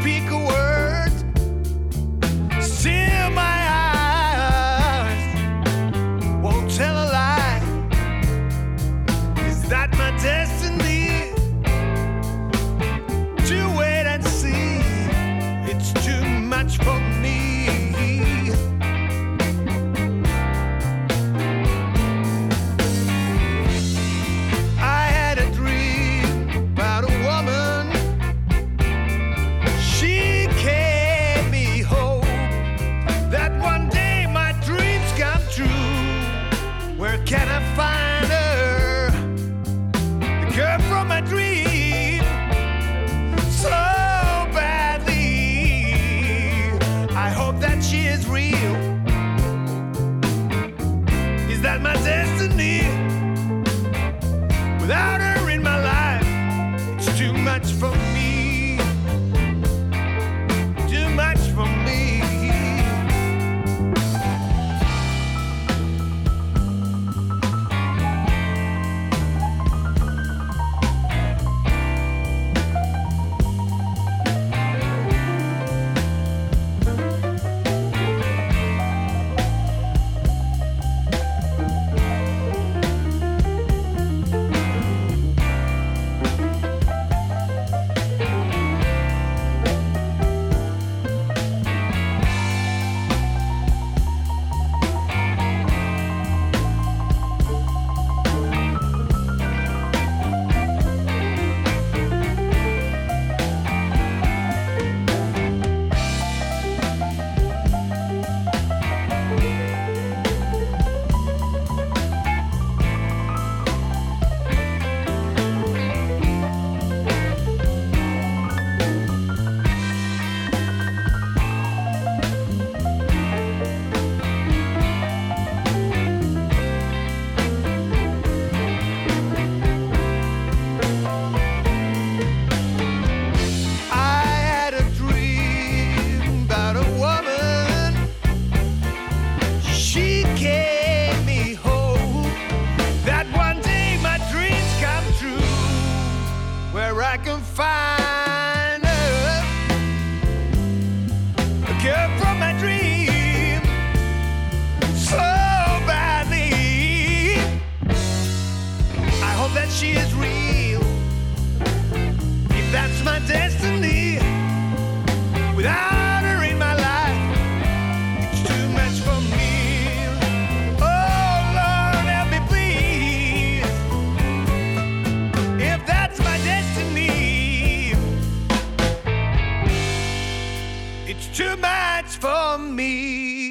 speak a word. Still my eyes won't tell a lie. Is that my destiny? To wait and see. It's too much for me. I had a dream about a woman. She gave me hope that one day my dreams come true. Where can I find her? The girl from my dream. So badly. I hope that she is real. Is that my destiny? Without her in my life, it's too much for me. Too much for me. I can find her, a girl from my dream, so badly. I hope that she is real. If that's my destiny, without her in my life, it's too much for me. Oh Lord, help me please. If that's my destiny, it's too much for me.